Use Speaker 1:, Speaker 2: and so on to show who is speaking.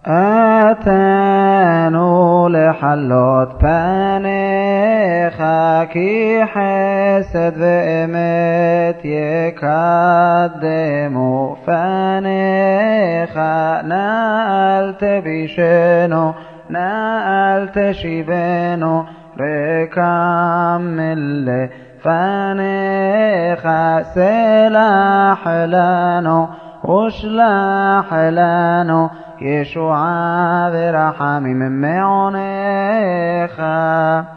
Speaker 1: أتانوا لحلوت פניך כי חסד ואמת יקדמו פניך נא אל תבישנו נא אל תשיבנו ריקם לפניך סלח לנו ושלח לנו ישועה ורחמים מעונך